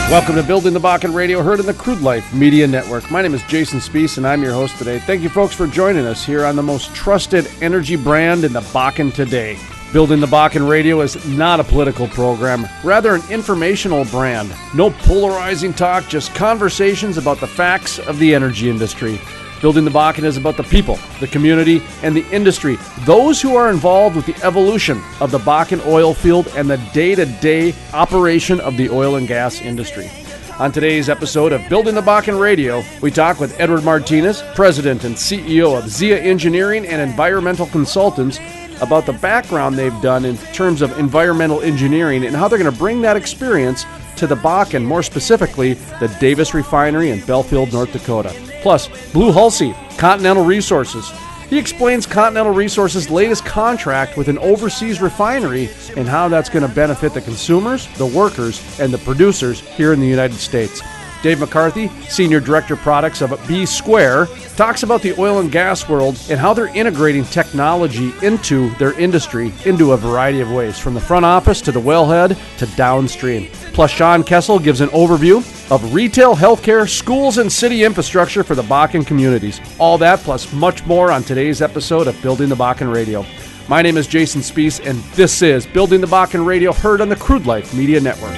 Welcome to Building the Bakken Radio, heard in the Crude Life Media Network. My name is Jason Spiess, and I'm your host today. Thank you, folks, for joining us here on the most trusted energy brand in the Bakken today. Building the Bakken Radio is not a political program, rather an informational brand. No polarizing talk, just conversations about the facts of the energy industry. Building the Bakken is about the people, the community, and the industry, those who are involved with the evolution of the Bakken oil field and the day-to-day operation of the oil and gas industry. On today's episode of Building the Bakken Radio, we talk with Edward Martinez, President and CEO of Zia Engineering and Environmental Consultants, about the background they've done in terms of environmental engineering and how they're going to bring that experience to the Bakken, more specifically the Davis Refinery in Belfield, North Dakota. Plus, Blue Hulsey, Continental Resources. He explains Continental Resources' latest contract with an overseas refinery and how that's going to benefit the consumers, the workers, and the producers here in the United States. Dave McCarthy, Senior Director Products of B Square, talks about the oil and gas world and how they're integrating technology into their industry into a variety of ways, from the front office to the wellhead to downstream. Plus, Sean Kessel gives an overview of retail, healthcare, schools, and city infrastructure for the Bakken communities. All that plus much more on today's episode of Building the Bakken Radio. My name is Jason Spiess, and this is Building the Bakken Radio, heard on the Crude Life Media Network.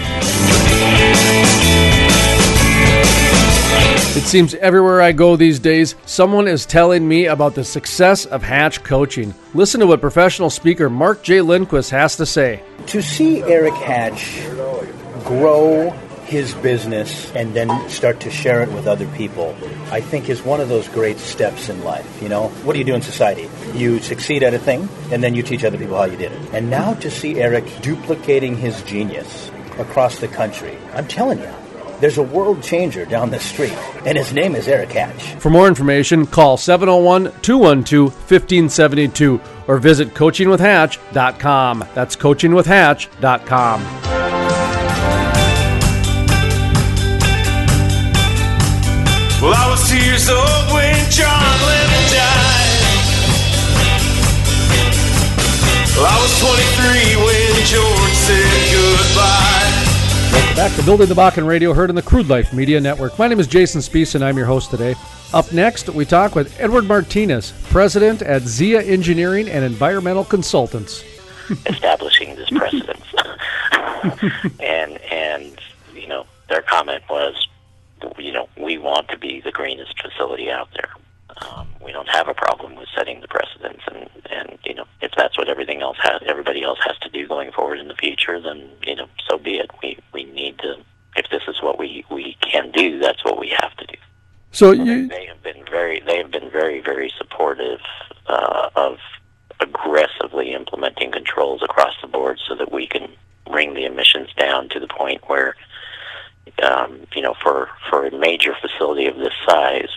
It seems everywhere I go these days, someone is telling me about the success of Hatch coaching. Listen to what professional speaker Mark J. Lindquist has to say. To see Eric Hatch grow his business and then start to share it with other people, I think is one of those great steps in life. You know, what do you do in society? You succeed at a thing, and then you teach other people how you did it. And now to see Eric duplicating his genius across the country, I'm telling you, there's a world changer down the street, and his name is Eric Hatch. For more information, call 701-212-1572 or visit coachingwithhatch.com. That's coachingwithhatch.com. Well, I was 2 years old when John Lennon died. Well, I was 23 when George said goodbye. Welcome back to Building the Bakken Radio, heard on the Crude Life Media Network. My name is Jason Spiess, and I'm your host today. Up next, we talk with Edward Martinez, President at Zia Engineering and Environmental Consultants. Establishing this precedent. and you know, their comment was, you know, we want to be the greenest facility out there. We don't have a problem with setting the precedents, and you know, if that's what everybody else has to do going forward in the future, then, you know, so be it. We need to, if this is what we can do, that's what we have to do. So they have been very, very supportive of aggressively implementing controls across the board so that we can bring the emissions down to the point where, you know, for a major facility of this size,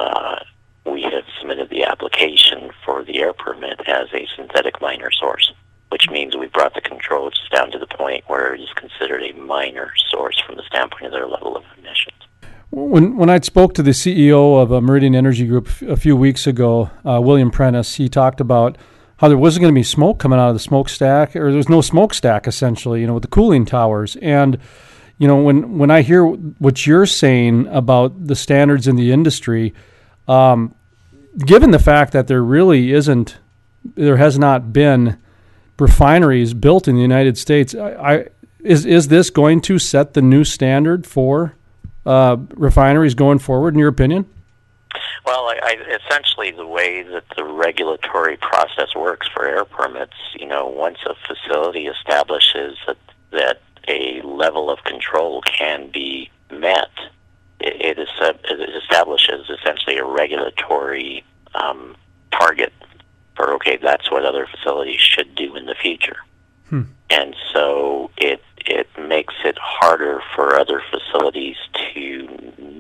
we have submitted the application for the air permit as a synthetic minor source, which means we brought the controls down to the point where it is considered a minor source from the standpoint of their level of emissions. When I spoke to the CEO of Meridian Energy Group a few weeks ago, William Prentice, he talked about how there wasn't going to be smoke coming out of the smokestack, or there was no smokestack, essentially, you know, with the cooling towers. And, you know, when I hear what you're saying about the standards in the industry, given the fact that there has not been refineries built in the United States, is this going to set the new standard for refineries going forward, in your opinion? Well, essentially the way that the regulatory process works for air permits, you know, once a facility establishes that a level of control can be met, it establishes essentially a regulatory target for, okay, that's what other facilities should do in the future. And so it makes it harder for other facilities to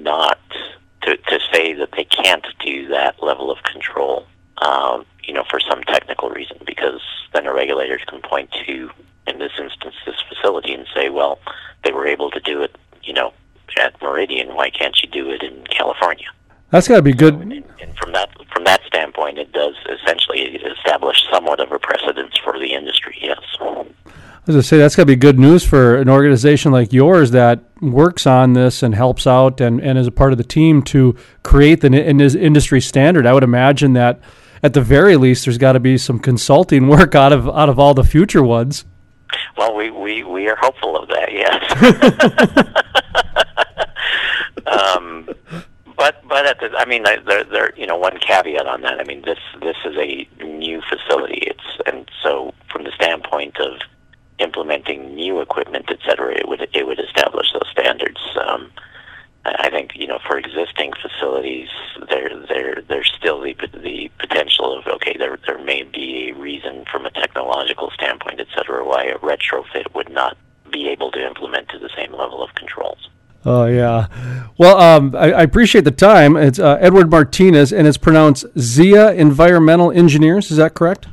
say that they can't do that level of control, you know, for some technical reason, because then a regulator can point to, in this instance, this facility and say, well, they were able to do it, you know, at Meridian, why can't you do it in California? That's got to be good. And from that standpoint, it does essentially establish somewhat of a precedence for the industry, yes. As I say, that's got to be good news for an organization like yours that works on this and helps out and is a part of the team to create the industry standard. I would imagine that at the very least, there's got to be some consulting work out of all the future ones. Well, we are hopeful of that, yes. But there one caveat on that. I mean, this is a new facility. And so from the standpoint of implementing new equipment, et cetera, it would establish those standards. I think for existing facilities, there's still the potential of there may be a reason from a technological standpoint, et cetera, why a retrofit would not be able to implement to the same level of controls. Oh, yeah. Well, I appreciate the time. It's Edward Martinez, and it's pronounced Zia Environmental Engineers. Is that correct?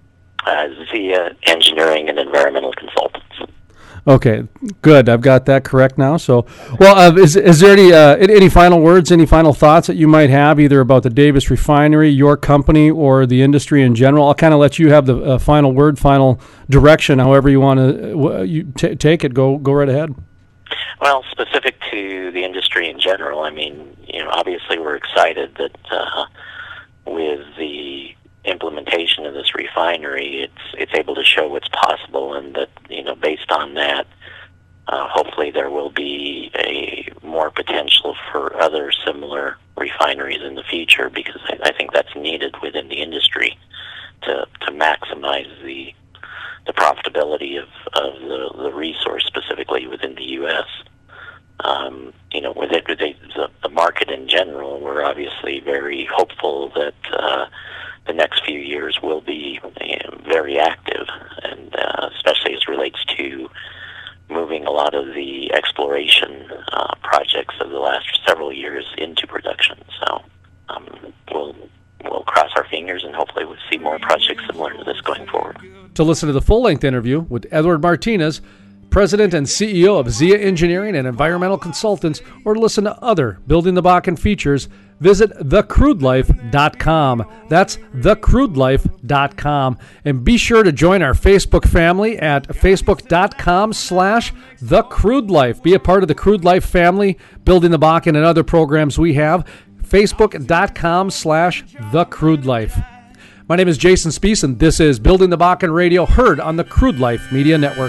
Zia Engineering and Environmental Consultants. Okay, good. I've got that correct now. So, well, is there any final words, any final thoughts that you might have, either about the Davis Refinery, your company, or the industry in general? I'll kind of let you have the final word, final direction, however you want to take it. Go right ahead. Well, specific to the industry in general, I mean, obviously we're excited that with the implementation of this refinery, it's able to show what's possible, and that based on that, hopefully there will be a more potential for other similar refineries in the future, because I think that's needed within the industry to maximize the profitability of the resource, specifically within the U.S. With the market in general, we're obviously very hopeful that the next few years will be very active, and especially as relates to moving a lot of the exploration projects of the last several years into production. So we'll cross our fingers, and hopefully we'll see more projects similar to this going forward. To listen to the full-length interview with Edward Martinez, President and CEO of Zia Engineering and Environmental Consultants, or to listen to other Building the Bakken features, visit thecrudelife.com. That's thecrudelife.com. And be sure to join our Facebook family at facebook.com/thecrudelife. Be a part of the Crude Life family, Building the Bakken and other programs we have. Facebook.com/thecrudelife. My name is Jason Spees, and this is Building the Bakken Radio, heard on the Crude Life Media Network.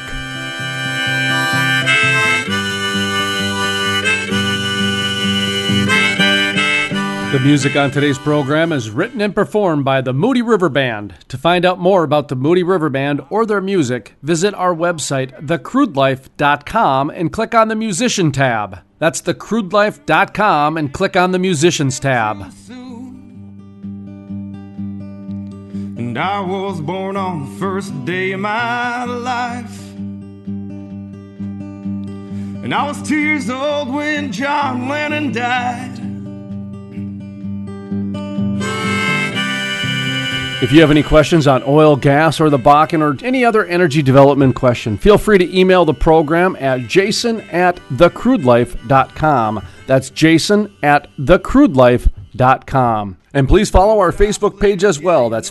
The music on today's program is written and performed by the Moody River Band. To find out more about the Moody River Band or their music, visit our website, thecrudelife.com, and click on the Musician tab. That's thecrudelife.com, and click on the Musicians tab. And I was born on the first day of my life, and I was 2 years old when John Lennon died. If you have any questions on oil, gas, or the Bakken, or any other energy development question, feel free to email the program at jason@thecrudelife.com. That's jason@thecrudelife.com. And please follow our Facebook page as well. That's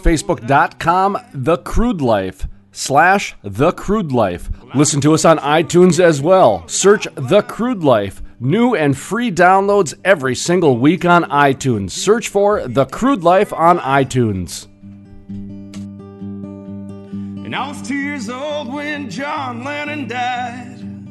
facebook.com/thecrudelife. Listen to us on iTunes as well. Search The Crude Life. New and free downloads every single week on iTunes. Search for The Crude Life on iTunes. And I was 2 years old when John Lennon died.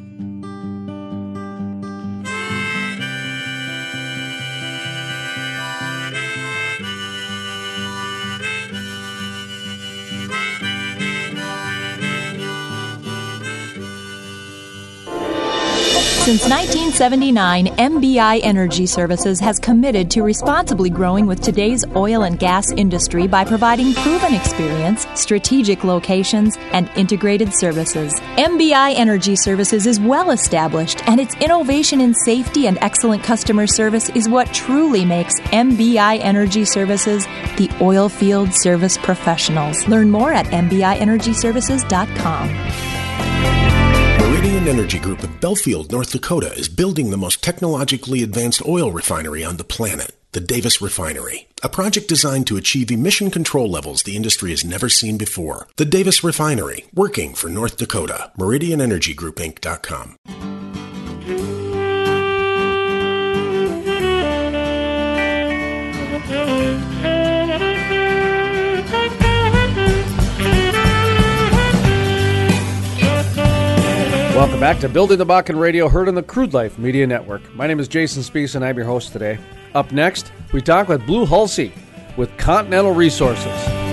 Since 1979, MBI Energy Services has committed to responsibly growing with today's oil and gas industry by providing proven experience, strategic locations, and integrated services. MBI Energy Services is well established, and its innovation in safety and excellent customer service is what truly makes MBI Energy Services the oil field service professionals. Learn more at mbienergyservices.com. Meridian Meridian Energy Group of Belfield, North Dakota is building the most technologically advanced oil refinery on the planet, the Davis Refinery, a project designed to achieve emission control levels the industry has never seen before. The Davis Refinery, working for North Dakota. MeridianEnergyGroupInc.com. Welcome back to Building the Bakken Radio, heard on the Crude Life Media Network. My name is Jason Spees, and I'm your host today. Up next, we talk with Blue Hulsey with Continental Resources.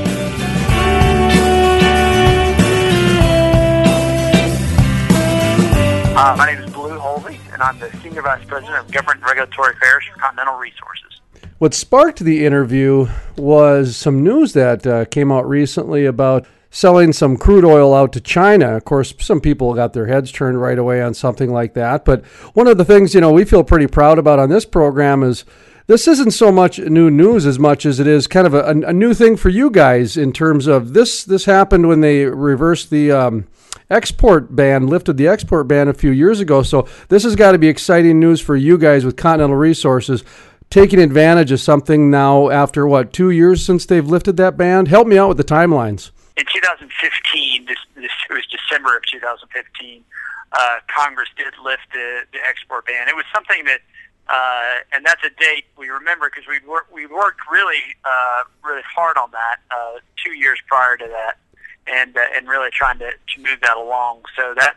My name is Blue Hulsey, and I'm the Senior Vice President of Government and Regulatory Affairs for Continental Resources. What sparked the interview was some news that came out recently about selling some crude oil out to China. Of course, some people got their heads turned right away on something like that. But one of the things, we feel pretty proud about on this program is this isn't so much new news as much as it is kind of a new thing for you guys in terms of this. This happened when they reversed the export ban, lifted the export ban a few years ago. So this has got to be exciting news for you guys with Continental Resources, taking advantage of something now after, 2 years since they've lifted that ban? Help me out with the timelines. In 2015, it was December of 2015, Congress did lift the export ban. It was something that, and that's a date we remember because we worked really hard on that 2 years prior to that, and really trying to move that along. So that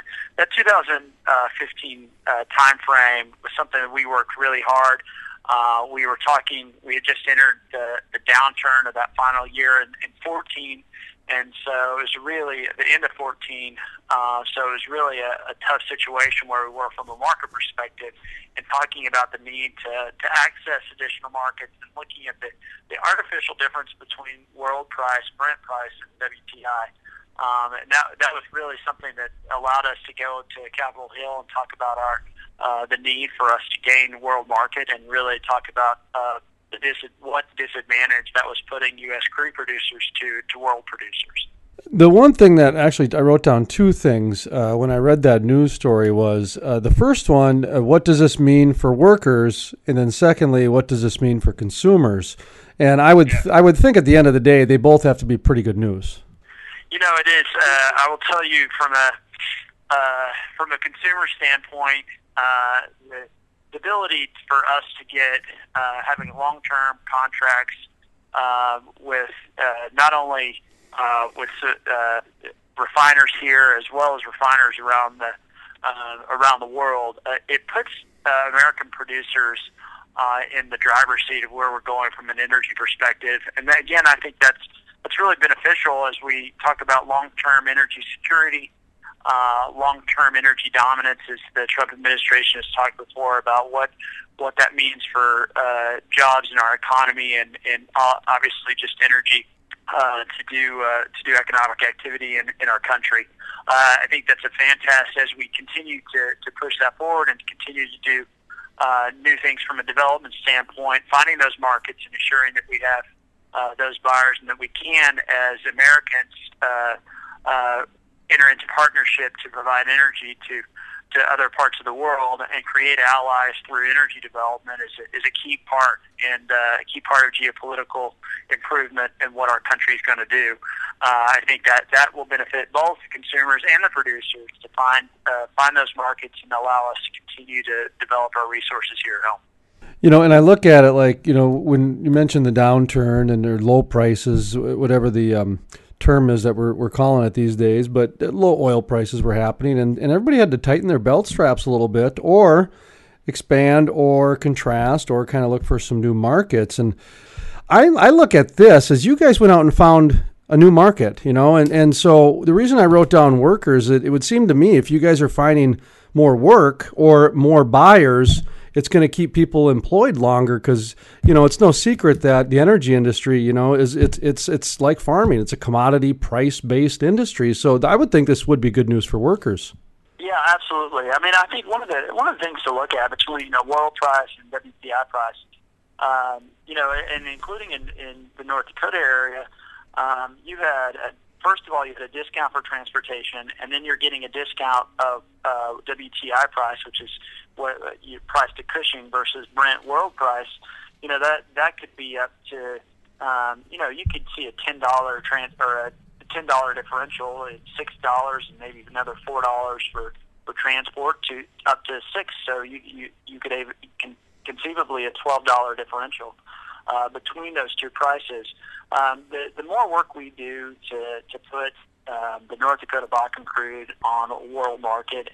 2015 time frame was something that we worked really hard. We had just entered the downturn of that final year in 14. And so it was really at the end of 14, so it was really a tough situation where we were from a market perspective and talking about the need to access additional markets and looking at the artificial difference between world price, Brent price, and WTI. And that was really something that allowed us to go to Capitol Hill and talk about the need for us to gain world market and really talk about what disadvantage that was putting U.S. crude producers to world producers. The one thing that actually I wrote down two things when I read that news story was the first one, what does this mean for workers? And then secondly, what does this mean for consumers? And I would think at the end of the day, they both have to be pretty good news. It is. I will tell you from a consumer standpoint, the ability for us to get having long-term contracts with not only with refiners here as well as refiners around the world, it puts American producers in the driver's seat of where we're going from an energy perspective. And that, again, I think that's really beneficial as we talk about long-term energy security. Long-term energy dominance, as the Trump administration has talked before about what that means for jobs in our economy and obviously just energy to do economic activity in our country. I think that's a fantastic as we continue to push that forward and continue to do new things from a development standpoint, finding those markets and ensuring that we have those buyers and that we can, as Americans, enter into partnership to provide energy to other parts of the world and create allies through energy development is a key part and a key part of geopolitical improvement and what our country is going to do. I think that will benefit both the consumers and the producers to find those markets and allow us to continue to develop our resources here at home. And I look at it like, when you mentioned the downturn and their low prices, whatever the term is that we're calling it these days, but low oil prices were happening and everybody had to tighten their belt straps a little bit or expand or contrast or kind of look for some new markets. And I look at this as you guys went out and found a new market, and so the reason I wrote down workers, it would seem to me if you guys are finding more work or more buyers, it's going to keep people employed longer because, it's no secret that the energy industry, it's like farming. It's a commodity price-based industry. So I would think this would be good news for workers. Yeah, absolutely. I mean, I think one of the things to look at between, world price and WTI price, and including in the North Dakota area, you've had first of all, you get a discount for transportation, and then you're getting a discount of WTI price, which is what you price to Cushing versus Brent world price. That could be up to you could see a $10 or a $10 differential at $6 and maybe another $4 for transport to up to $6. So you could conceivably a $12 differential between those two prices. The more work we do to put the North Dakota Bakken crude on a world market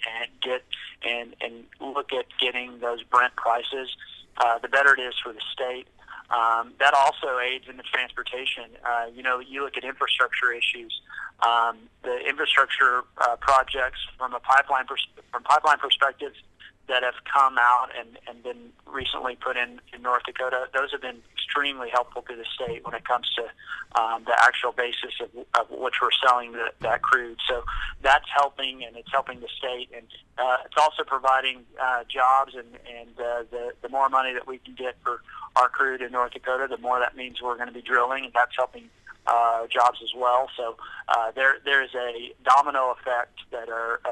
and look at getting those Brent prices, the better it is for the state. That also aids in the transportation. You look at infrastructure issues. The infrastructure projects from pipeline perspectives that have come out and been recently put in North Dakota, those have been extremely helpful to the state when it comes to the actual basis of which we're selling that crude. So that's helping, and it's helping the state, and it's also providing jobs, and the more money that we can get for our crude in North Dakota, the more that means we're going to be drilling, and that's helping jobs as well. So there is a domino effect that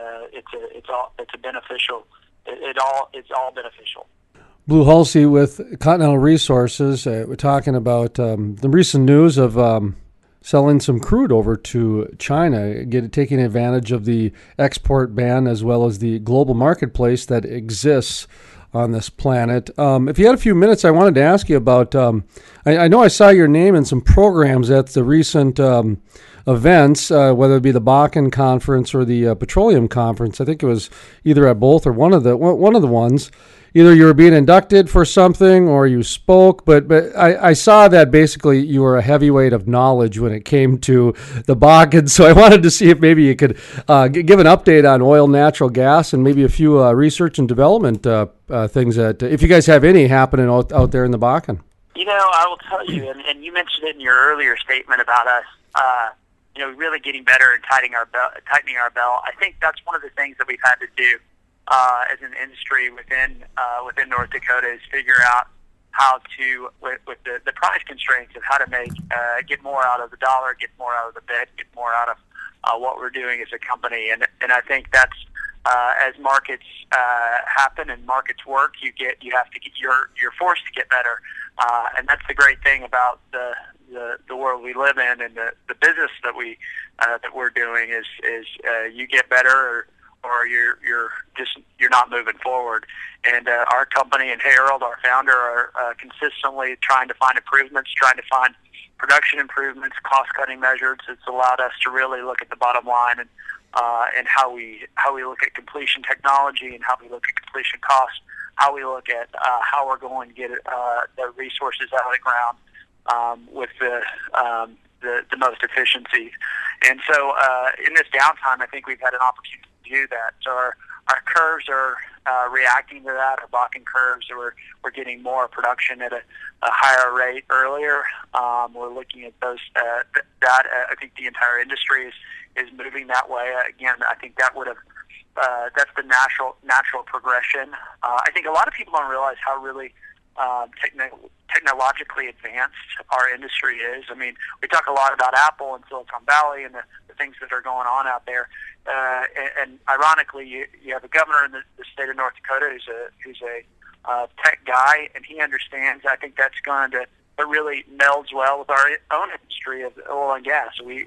it's a beneficial. It's all beneficial. Blue Hulsey with Continental Resources. We're talking about the recent news of selling some crude over to China, taking advantage of the export ban as well as the global marketplace that exists on this planet. If you had a few minutes, I wanted to ask you about, I know I saw your name in some programs at the recent events, whether it be the Bakken Conference or the Petroleum Conference. I think it was either at both or one of the ones. Either you were being inducted for something or you spoke, but I saw that basically you were a heavyweight of knowledge when it came to the Bakken. So I wanted to see if maybe you could give an update on oil, natural gas, and maybe a few research and development things that, if you guys have any happening out there in the Bakken. I will tell you, and you mentioned it in your earlier statement about us, really getting better and tightening our belt. I think that's one of the things that we've had to do as an industry within North Dakota is figure out how to, with the price constraints of how to get more out of the dollar, get more out of the bid, get more out of what we're doing as a company. And I think that's as markets happen and markets work, you're forced to get better. And that's the great thing about the world we live in, and the business that we're doing is you get better or you're not moving forward. And our company and Harold, our founder, are consistently trying to find improvements, trying to find production improvements, cost-cutting measures. It's allowed us to really look at the bottom line and how we look at completion technology and how we look at completion costs, how we look at how we're going to get the resources out of the ground with the most efficiency. And so in this downtime, I think we've had an opportunity to do that. So our curves are reacting to that. Our Bakken curves, we're getting more production at a higher rate earlier. We're looking at those. I think the entire industry is moving that way. Again, I think that would have. That's the natural progression. I think a lot of people don't realize how really technologically advanced our industry is. I mean, we talk a lot about Apple and Silicon Valley and the things that are going on out there. And ironically, you have a governor in the state of North Dakota who's a tech guy, and he understands. I think that's going to really melds well with our own industry of oil and gas. We're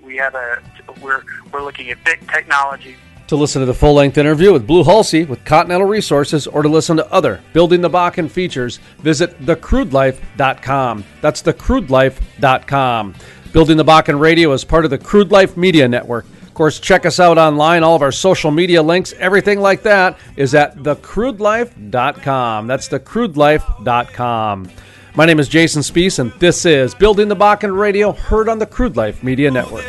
looking at big technology. To listen to the full-length interview with Blue Hulsey with Continental Resources, or to listen to other Building the Bakken features, visit thecrudelife.com. That's thecrudelife.com. Building the Bakken Radio is part of the Crude Life Media Network. Of course, check us out online. All of our social media links, everything like that, is at thecrudelife.com. That's thecrudelife.com. My name is Jason Spees, and this is Building the Bakken Radio, heard on the Crude Life Media Network.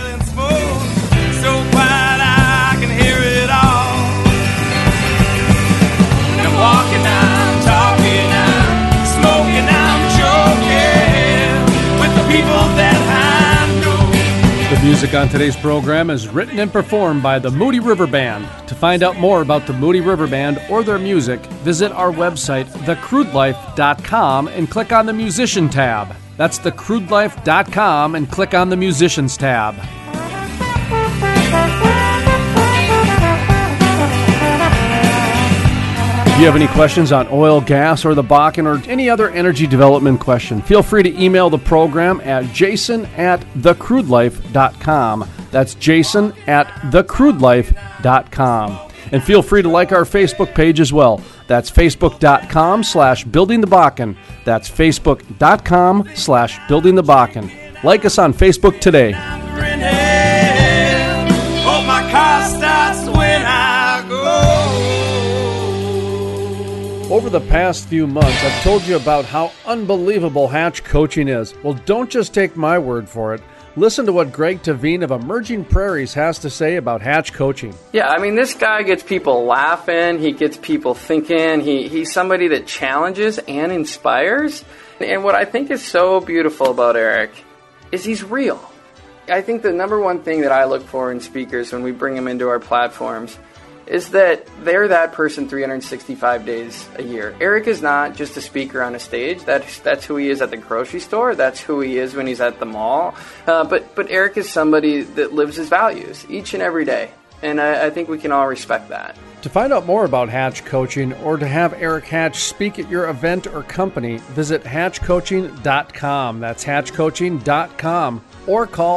Walking, I'm talking, I'm smoking, I'm joking with the people that I know. The music on today's program is written and performed by the Moody River Band. To find out more about the Moody River Band or their music, visit our website, thecrudelife.com, and click on the Musician tab. That's thecrudelife.com, and click on the Musicians tab. If you have any questions on oil, gas, or the Bakken, or any other energy development question, feel free to email the program at jason@thecrudelife.com. That's jason@thecrudelife.com. And feel free to like our Facebook page as well. That's facebook.com/Building the Bakken. That's facebook.com/Building the Bakken. Like us on Facebook today. Hope my car starts when I go. Over the past few months, I've told you about how unbelievable Hatch Coaching is. Well, don't just take my word for it. Listen to what Greg Tavine of Emerging Prairies has to say about Hatch Coaching. Yeah, I mean, this guy gets people laughing. He gets people thinking. He's somebody that challenges and inspires. And what I think is so beautiful about Eric is he's real. I think the number one thing that I look for in speakers when we bring them into our platforms is that they're that person 365 days a year. Eric is not just a speaker on a stage. That's who he is at the grocery store. That's who he is when he's at the mall. But Eric is somebody that lives his values each and every day. And I think we can all respect that. To find out more about Hatch Coaching or to have Eric Hatch speak at your event or company, visit hatchcoaching.com. That's hatchcoaching.com. Or call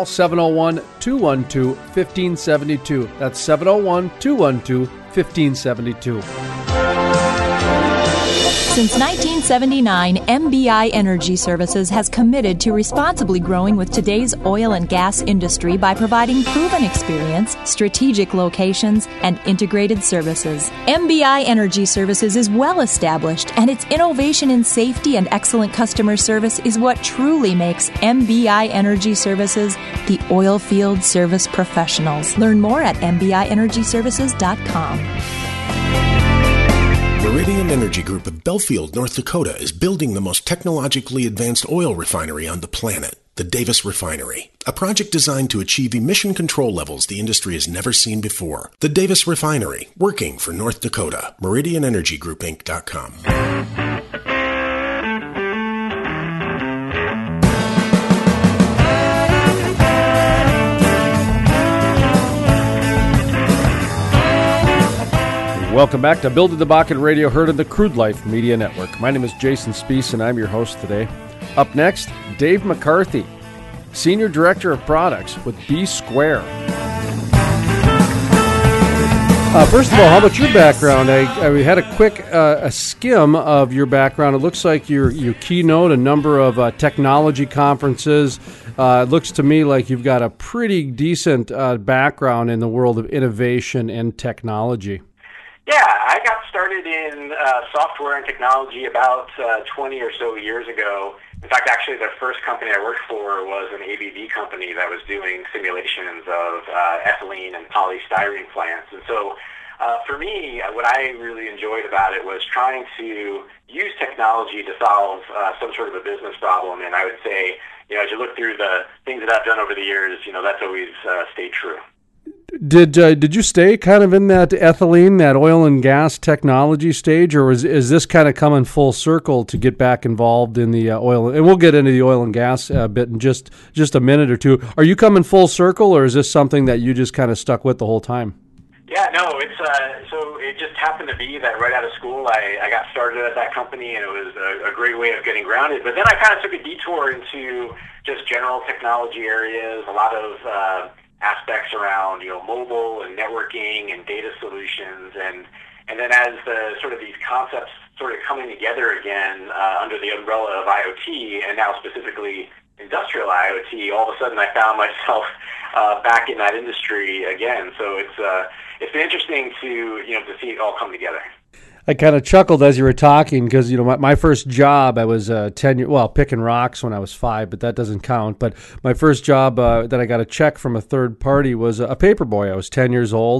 701-212-1572. That's 701-212-1572. Since 1979, MBI Energy Services has committed to responsibly growing with today's oil and gas industry by providing proven experience, strategic locations, and integrated services. MBI Energy Services is well established, and its innovation in safety and excellent customer service is what truly makes MBI Energy Services the oil field service professionals. Learn more at mbienergyservices.com. Meridian Energy Group of Belfield, North Dakota is building the most technologically advanced oil refinery on the planet, the Davis Refinery, a project designed to achieve emission control levels the industry has never seen before. The Davis Refinery, working for North Dakota. MeridianEnergyGroupInc.com. Welcome back to Building the Bakken Radio, heard on the Crude Life Media Network. My name is Jason Spees, and I'm your host today. Up next, Dave McCarthy, Senior Director of Products with B Square. First of all, how about your background? I had a quick skim of your background. It looks like you keynote a number of technology conferences. It looks to me like you've got a pretty decent background in the world of innovation and technology. Yeah, I got started in software and technology about 20 or so years ago. In fact, actually, the first company I worked for was an ABB company that was doing simulations of ethylene and polystyrene plants. And so for me, what I really enjoyed about it was trying to use technology to solve some sort of a business problem. And I would say, as you look through the things that I've done over the years, that's always stayed true. Did you stay kind of in that ethylene, that oil and gas technology stage, or is this kind of coming full circle to get back involved in the oil? And we'll get into the oil and gas bit in just a minute or two. Are you coming full circle, or is this something that you just kind of stuck with the whole time? Yeah, no, it's so it just happened to be that right out of school I got started at that company, and it was a great way of getting grounded. But then I kind of took a detour into just general technology areas, a lot of aspects around mobile and networking and data solutions, and then as the sort of these concepts sort of coming together again under the umbrella of IoT, and now specifically industrial IoT, all of a sudden I found myself back in that industry again. So it's been interesting to see it all come together. I kind of chuckled as you were talking because, my first job, I was 10 years, picking rocks when I was 5, but that doesn't count. But my first job that I got a check from a third party was a paper boy. I was 10 years old,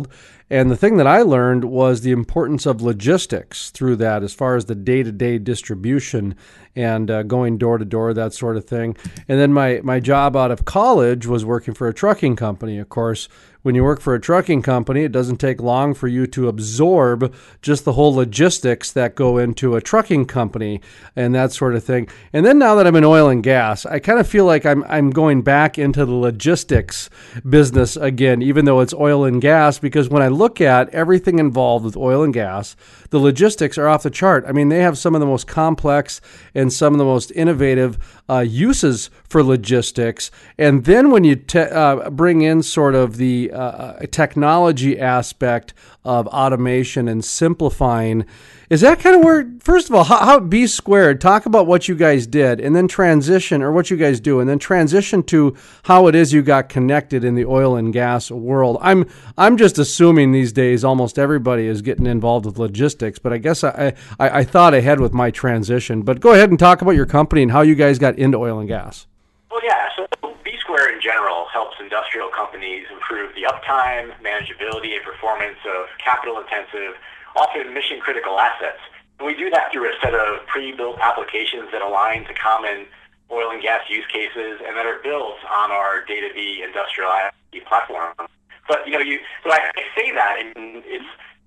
And the thing that I learned was the importance of logistics through that, as far as the day-to-day distribution and going door to door, that sort of thing. And then my job out of college was working for a trucking company. Of course, when you work for a trucking company, it doesn't take long for you to absorb just the whole logistics that go into a trucking company and that sort of thing. And then now that I'm in oil and gas, I kind of feel like I'm going back into the logistics business again, even though it's oil and gas, because when I look at everything involved with oil and gas, the logistics are off the chart. I mean, they have some of the most complex and some of the most innovative uses for logistics. And then when you bring in sort of the technology aspect of automation and simplifying, is that kind of where, first of all, how B Squared, talk about what you guys did and then transition, or what you guys do, and then transition to how it is you got connected in the oil and gas world. I'm just assuming these days almost everybody is getting involved with logistics, but I guess I thought ahead with my transition. But go ahead and talk about your company and how you guys got into oil and gas. Well, yeah, so B Square in general helps industrial companies improve the uptime, manageability, and performance of capital-intensive, often mission-critical assets. And we do that through a set of pre-built applications that align to common oil and gas use cases and that are built on our DataV industrial IoT platform. But, so I say that, and it's,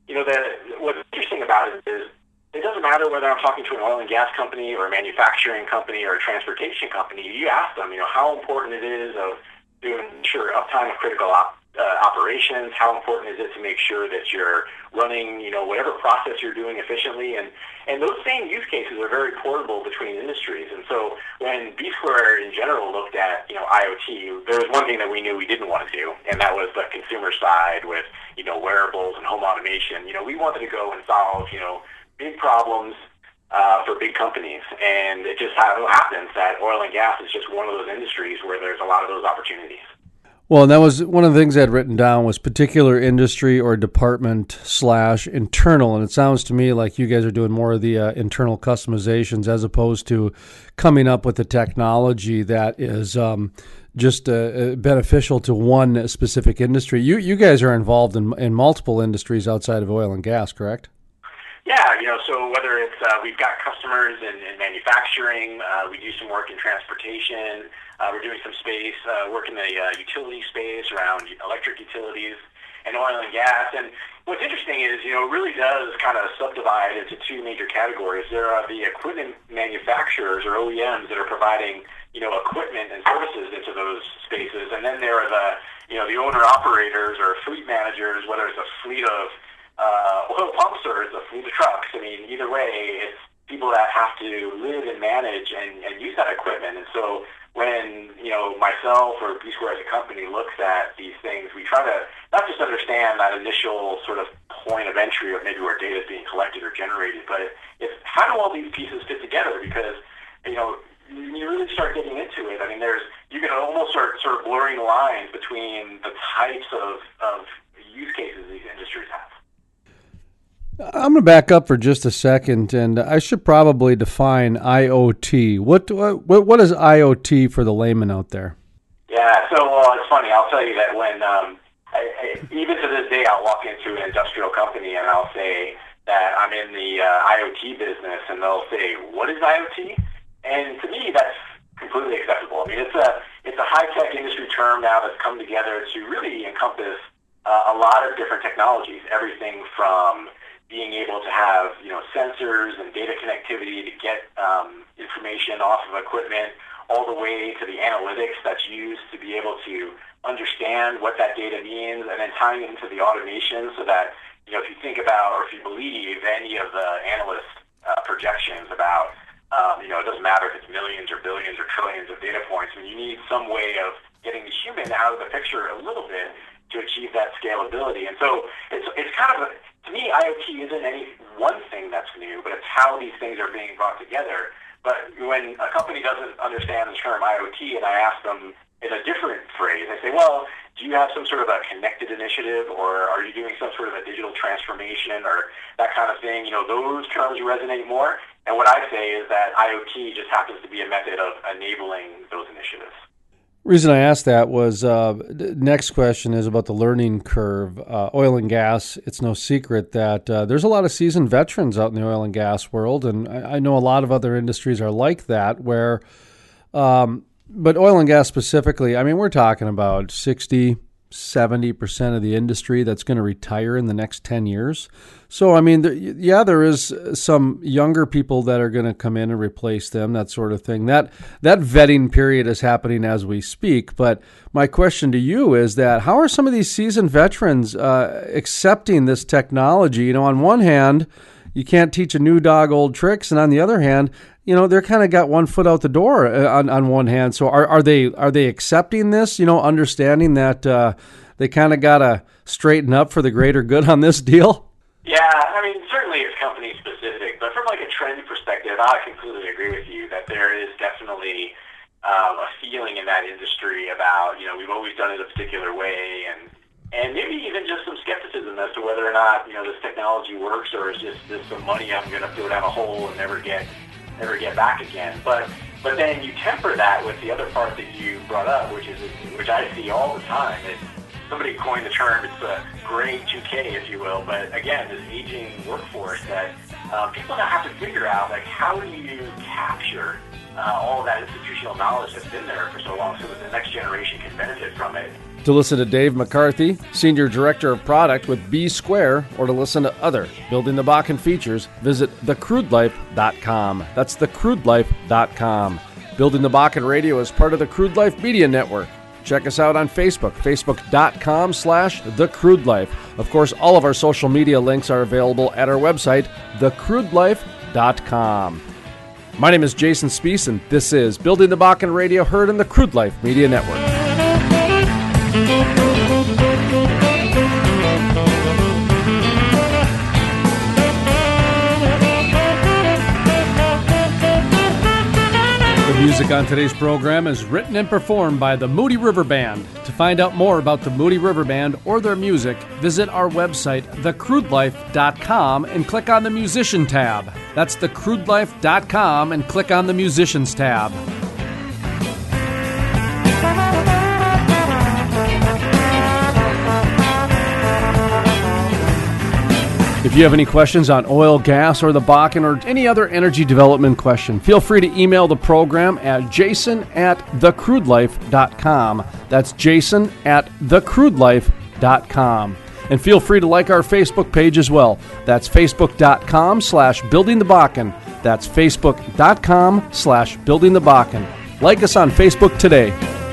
what's interesting about it is it doesn't matter whether I'm talking to an oil and gas company or a manufacturing company or a transportation company. You ask them, how important it is to ensure uptime of critical operations, how important is it to make sure that you're running, whatever process you're doing efficiently. And those same use cases are very portable between industries. And so when B Square in general looked at, IoT, there was one thing that we knew we didn't want to do, and that was the consumer side with, wearables and home automation. We wanted to go and solve, big problems for big companies. And it just happens that oil and gas is just one of those industries where there's a lot of those opportunities. Well, and that was one of the things I'd written down was particular industry or department / internal. And it sounds to me like you guys are doing more of the internal customizations as opposed to coming up with the technology that is just beneficial to one specific industry. You guys are involved in multiple industries outside of oil and gas, correct? Yeah, so whether it's we've got customers in manufacturing, we do some work in transportation, we're doing some space work in the utility space around electric utilities and oil and gas. And what's interesting is, it really does kind of subdivide into two major categories. There are the equipment manufacturers or OEMs that are providing, equipment and services into those spaces. And then there are the owner-operators or fleet managers, whether it's a fleet of oil pumps or it's a fleet of trucks. I mean, either way, it's people that have to live and manage and use that equipment. And so when, myself or B Square as a company looks at these things, we try to not just understand that initial sort of point of entry of maybe where data is being collected or generated, but it's how do all these pieces fit together? Because, when you really start getting into it, I mean, you can almost start sort of blurring the lines between the types of use cases these industries have. I'm going to back up for just a second, and I should probably define IoT. What is IoT for the layman out there? Yeah, so it's funny. I'll tell you that when even to this day, I'll walk into an industrial company and I'll say that I'm in the IoT business, and they'll say, "What is IoT?" And to me, that's completely acceptable. I mean, it's a high-tech industry term now that's come together to really encompass a lot of different technologies, everything from being able to have, sensors and data connectivity to get information off of equipment, all the way to the analytics that's used to be able to understand what that data means, and then tying it into the automation so that, if you think about or if you believe any of the analyst projections about, it doesn't matter if it's millions or billions or trillions of data points, and you need some way of getting the human out of the picture a little bit to achieve that scalability. And so it's kind of to me, IoT isn't any one thing that's new, but it's how these things are being brought together. But when a company doesn't understand the term IoT, and I ask them in a different phrase, I say, well, do you have some sort of a connected initiative, or are you doing some sort of a digital transformation or that kind of thing? Those terms resonate more. And what I say is that IoT just happens to be a method of enabling those initiatives. reason I asked that was next question is about the learning curve. Oil and gas, it's no secret that there's a lot of seasoned veterans out in the oil and gas world, and I know a lot of other industries are like that where, but oil and gas specifically, I mean, we're talking about 60-70% of the industry that's going to retire in the next 10 years. So, I mean, there is some younger people that are going to come in and replace them, that sort of thing. That vetting period is happening as we speak. But my question to you is that how are some of these seasoned veterans accepting this technology? You know, on one hand, you can't teach a new dog old tricks, and on the other hand, you know, they're kind of got one foot out the door on one hand. So are they accepting this, you know, understanding that they kind of got to straighten up for the greater good on this deal? Yeah, I mean, certainly it's company specific, but from like a trend perspective, I completely agree with you that there is definitely a feeling in that industry about, you know, we've always done it a particular way, and maybe even just some skepticism as to whether or not, you know, this technology works, or is just this some money I'm going to throw down a hole and never get back again. But then you temper that with the other part that you brought up, which I see all the time. Somebody coined the term, it's the gray 2K, if you will, but again, this aging workforce that people now have to figure out, like, how do you capture all of that institutional knowledge that's been there for so long so that the next generation can benefit from it. To listen to Dave McCarthy, Senior Director of Product with B Square, or to listen to other Building the Bakken features, visit thecrudelife.com. That's thecrudelife.com. Building the Bakken Radio is part of the Crude Life Media Network. Check us out on Facebook, facebook.com/thecrudelife. Of course, all of our social media links are available at our website, thecrudelife.com. My name is Jason Spiess, and this is Building the Bakken Radio, heard in the Crude Life Media Network. The music on today's program is written and performed by the Moody River Band. To find out more about the Moody River Band or their music, visit our website, thecrudelife.com, and click on the Musician tab. That's thecrudelife.com, and click on the Musicians tab. If you have any questions on oil, gas, or the Bakken, or any other energy development question, feel free to email the program at jason@thecrudelife.com. That's jason@thecrudelife.com. And feel free to like our Facebook page as well. That's facebook.com/buildingthebakken. That's facebook.com/buildingthebakken. Like us on Facebook today.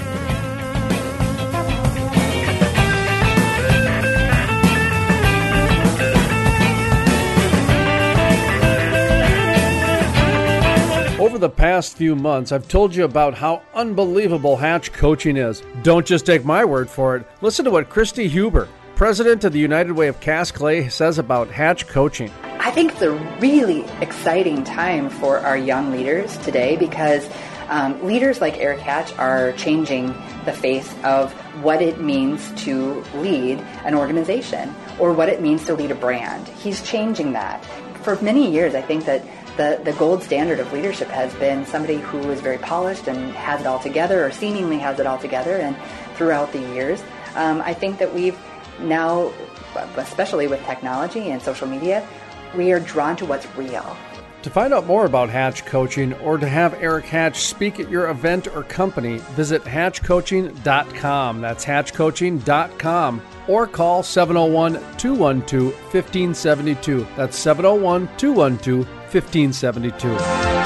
Over the past few months, I've told you about how unbelievable Hatch Coaching is. Don't just take my word for it. Listen to what Christy Huber, president of the United Way of Cast Clay, says about Hatch Coaching. I think it's a really exciting time for our young leaders today because leaders like Eric Hatch are changing the face of what it means to lead an organization or what it means to lead a brand. He's changing that. For many years, I think that the gold standard of leadership has been somebody who is very polished and has it all together, or seemingly has it all together. And throughout the years, I think that we've now, especially with technology and social media, we are drawn to what's real. To find out more about Hatch Coaching or to have Eric Hatch speak at your event or company, visit hatchcoaching.com. That's hatchcoaching.com. Or call 701-212-1572. That's 701-212-1572.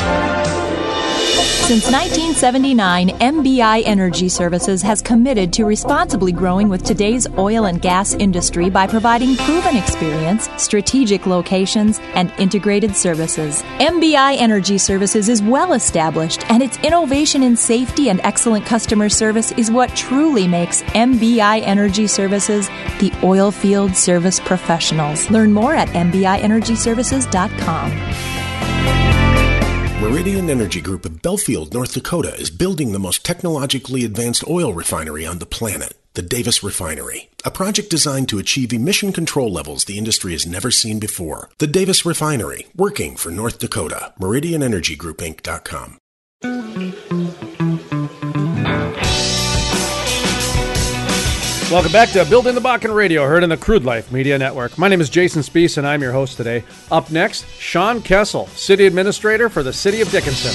Since 1979, MBI Energy Services has committed to responsibly growing with today's oil and gas industry by providing proven experience, strategic locations, and integrated services. MBI Energy Services is well established, and its innovation in safety and excellent customer service is what truly makes MBI Energy Services the oil field service professionals. Learn more at mbienergyservices.com. Meridian Energy Group of Belfield, North Dakota is building the most technologically advanced oil refinery on the planet, the Davis Refinery, a project designed to achieve emission control levels the industry has never seen before. The Davis Refinery, working for North Dakota. MeridianEnergyGroupInc.com. Welcome back to Building the Bakken Radio, heard in the Crude Life Media Network. My name is Jason Spees, and I'm your host today. Up next, Sean Kessel, City Administrator for the City of Dickinson.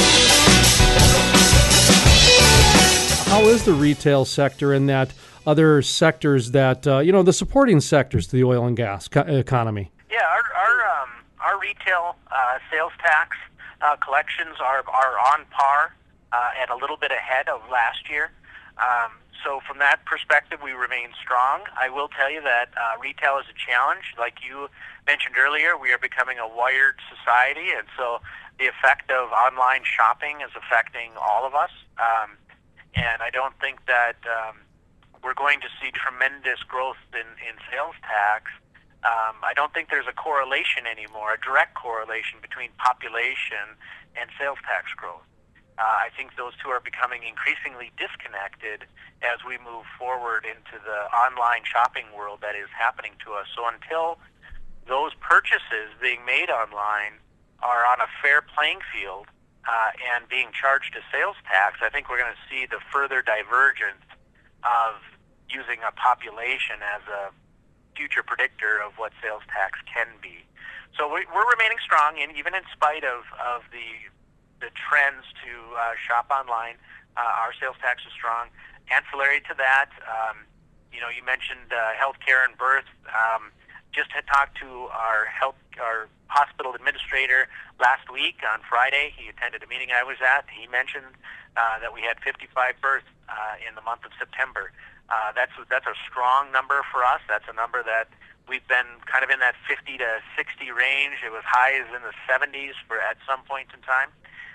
How is the retail sector and that other sectors that, the supporting sectors to the oil and gas economy? Yeah, our retail sales tax collections are on par and a little bit ahead of last year. So from that perspective, we remain strong. I will tell you that retail is a challenge. Like you mentioned earlier, we are becoming a wired society, and so the effect of online shopping is affecting all of us. And I don't think that we're going to see tremendous growth in sales tax. I don't think there's a correlation anymore, a direct correlation between population and sales tax growth. I think those two are becoming increasingly disconnected as we move forward into the online shopping world that is happening to us. So until those purchases being made online are on a fair playing field and being charged a sales tax, I think we're going to see the further divergence of using a population as a future predictor of what sales tax can be. So we're remaining strong, and even in spite of the trends to shop online, our sales tax is strong. Ancillary to that, you mentioned healthcare and birth. Just had talked to our hospital administrator last week on Friday. He attended a meeting I was at. He mentioned that we had 55 births in the month of September. That's a strong number for us. That's a number that we've been kind of in that 50 to 60 range. It was highs in the 70s at some point in time.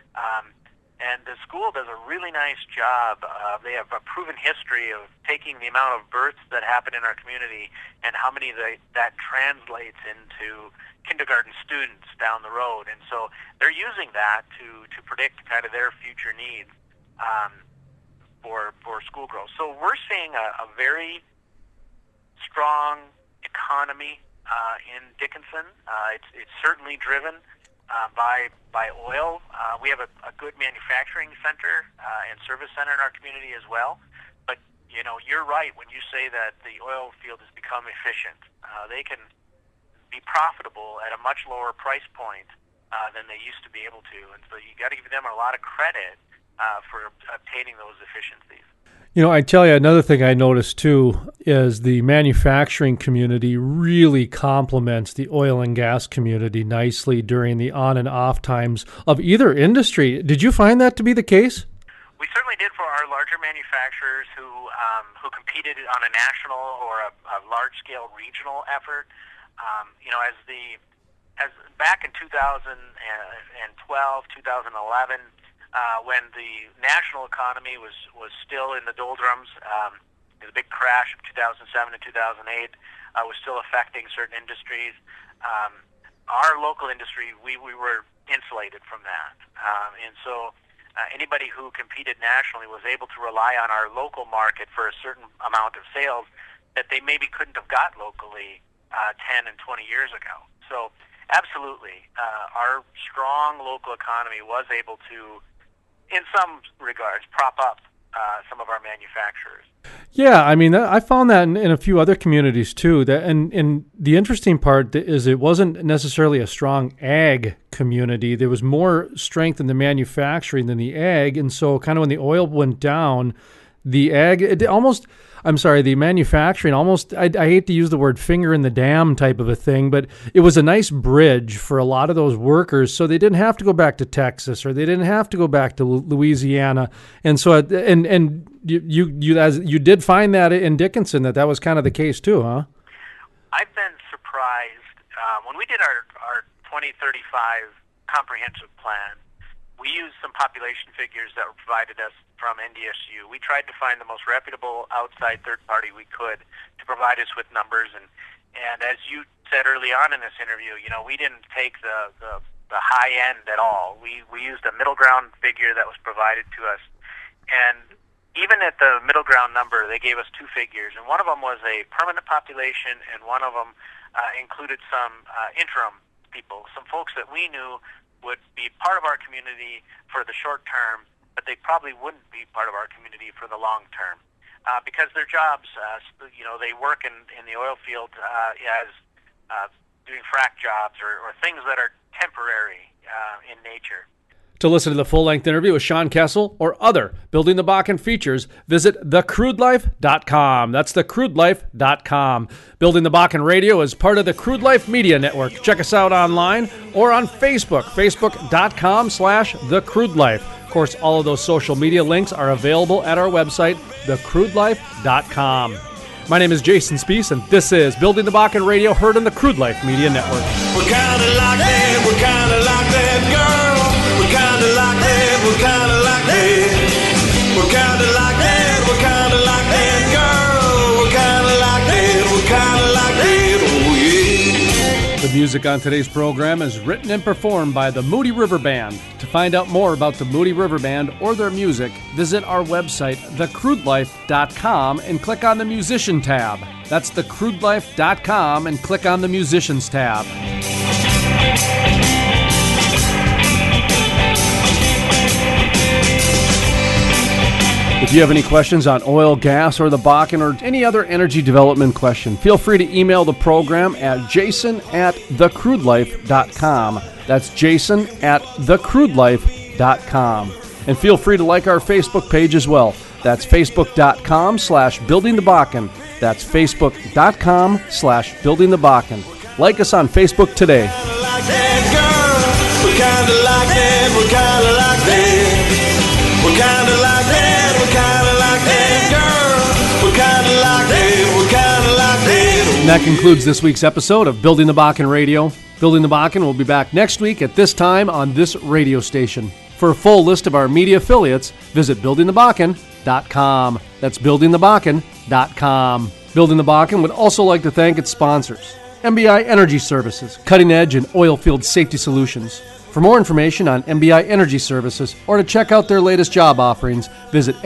And the school does a really nice job. They have a proven history of taking the amount of births that happen in our community and how many that translates into kindergarten students down the road. And so they're using that to predict kind of their future needs for school growth. So we're seeing a very strong economy in Dickinson. It's certainly driven by oil. We have a good manufacturing center and service center in our community as well. But, you're right when you say that the oil field has become efficient. They can be profitable at a much lower price point than they used to be able to. And so you got to give them a lot of credit for obtaining those efficiencies. I tell you, another thing I noticed, too, is the manufacturing community really complements the oil and gas community nicely during the on and off times of either industry. Did you find that to be the case? We certainly did for our larger manufacturers who competed on a national or a large-scale regional effort. As back in 2012, 2011, when the national economy was still in the doldrums, the big crash of 2007 and 2008 was still affecting certain industries. Our local industry, we were insulated from that. And so anybody who competed nationally was able to rely on our local market for a certain amount of sales that they maybe couldn't have got locally 10 and 20 years ago. So absolutely, our strong local economy was able to, in some regards, prop up some of our manufacturers. Yeah, I mean, I found that in a few other communities too. And the interesting part is it wasn't necessarily a strong ag community. There was more strength in the manufacturing than the ag, and so kind of when the oil went down, the manufacturing almost, I hate to use the word finger in the dam type of a thing, but it was a nice bridge for a lot of those workers, so they didn't have to go back to Texas or they didn't have to go back to Louisiana. And so, and you did find that in Dickinson that was kind of the case too, huh? I've been surprised when we did our 2035 comprehensive plan. We used some population figures that were provided us from NDSU. We tried to find the most reputable outside third party we could to provide us with numbers. And as you said early on in this interview, we didn't take the high end at all. We used a middle ground figure that was provided to us. And even at the middle ground number, they gave us two figures. And one of them was a permanent population, and one of them included some interim people, some folks that we knew would be part of our community for the short term, but they probably wouldn't be part of our community for the long term. because their jobs, they work in the oil field as doing frac jobs or things that are temporary in nature. To listen to the full-length interview with Sean Kessel or other Building the Bakken features, visit thecrudelife.com. That's thecrudelife.com. Building the Bakken Radio is part of the Crude Life Media Network. Check us out online or on Facebook, facebook.com/thecrudelife. Of course, all of those social media links are available at our website, thecrudelife.com. My name is Jason Spiess, and this is Building the Bakken Radio, heard on the Crude Life Media Network. We're kinda like that, we're kinda like that, girl. We're kinda like that, we're kinda like that. We're kinda like that, we're kinda like that, girl. We're kinda like that, we're kinda like that, oh yeah. The music on today's program is written and performed by the Moody River Band. To find out more about the Moody River Band or their music, visit our website, thecrudelife.com, and click on the Musician tab. That's thecrudelife.com, and click on the Musicians tab. If you have any questions on oil, gas, or the Bakken, or any other energy development question, feel free to email the program at jason@thecrudelife.com. That's jason@thecrudelife.com. And feel free to like our Facebook page as well. That's facebook.com/buildingthebakken. That's facebook.com/buildingthebakken. Like us on Facebook today. And that concludes this week's episode of Building the Bakken Radio. Building the Bakken will be back next week at this time on this radio station. For a full list of our media affiliates, visit buildingthebakken.com. That's buildingthebakken.com. Building the Bakken would also like to thank its sponsors. MBI Energy Services, cutting edge in oil field safety solutions. For more information on MBI Energy Services or to check out their latest job offerings, visit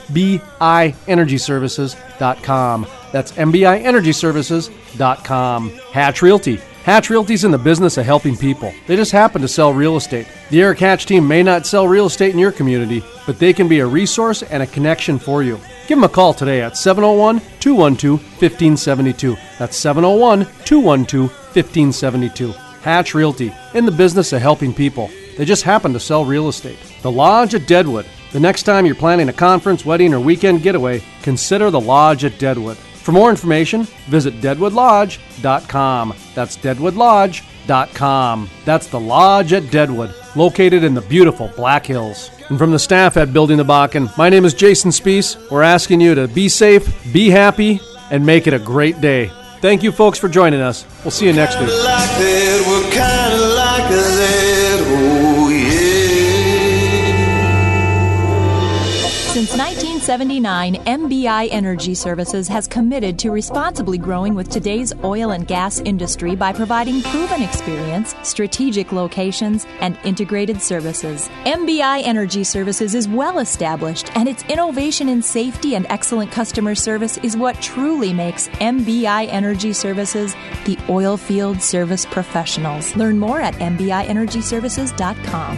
MBIEnergyServices.com. That's MBIEnergyServices.com. Hatch Realty. Hatch Realty's in the business of helping people. They just happen to sell real estate. The Eric Hatch team may not sell real estate in your community, but they can be a resource and a connection for you. Give them a call today at 701-212-1572. That's 701-212-1572. Hatch Realty, in the business of helping people. They just happen to sell real estate. The Lodge at Deadwood. The next time you're planning a conference, wedding, or weekend getaway, consider the Lodge at Deadwood. For more information, visit deadwoodlodge.com. That's deadwoodlodge.com. That's the Lodge at Deadwood, located in the beautiful Black Hills. And from the staff at Building the Bakken, my name is Jason Spiess. We're asking you to be safe, be happy, and make it a great day. Thank you, folks, for joining us. We'll see you next week. Since 1979, MBI Energy Services has committed to responsibly growing with today's oil and gas industry by providing proven experience, strategic locations, and integrated services. MBI Energy Services is well established, and its innovation in safety and excellent customer service is what truly makes MBI Energy Services the oil field service professionals. Learn more at MBIEnergyServices.com.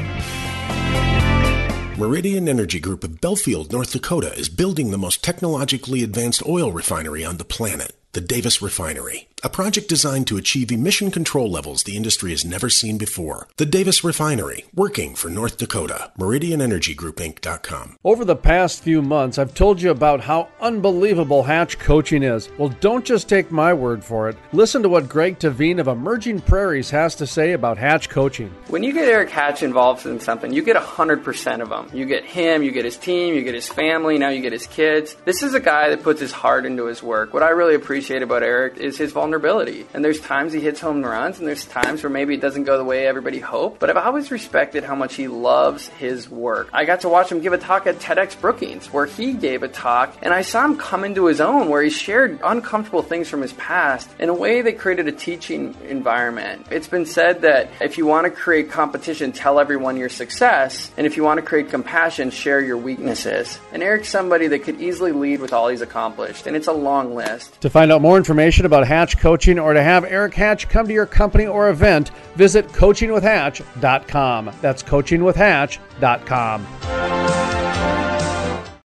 Meridian Energy Group of Belfield, North Dakota is building the most technologically advanced oil refinery on the planet, the Davis Refinery, a project designed to achieve emission control levels the industry has never seen before. The Davis Refinery, working for North Dakota. MeridianEnergyGroupInc.com. Over the past few months, I've told you about how unbelievable Hatch coaching is. Well, don't just take my word for it. Listen to what Greg Tavine of Emerging Prairies has to say about Hatch coaching. When you get Eric Hatch involved in something, you get 100% of him. You get him, you get his team, you get his family, now you get his kids. This is a guy that puts his heart into his work. What I really appreciate about Eric is his vulnerability. And there's times he hits home runs, and there's times where maybe it doesn't go the way everybody hoped. But I've always respected how much he loves his work. I got to watch him give a talk at TEDx Brookings, where he gave a talk, and I saw him come into his own, where he shared uncomfortable things from his past in a way that created a teaching environment. It's been said that if you want to create competition, tell everyone your success, and if you want to create compassion, share your weaknesses. And Eric's somebody that could easily lead with all he's accomplished, and it's a long list. To find out more information about Hatch coaching or to have Eric Hatch come to your company or event, visit coachingwithhatch.com. That's coachingwithhatch.com.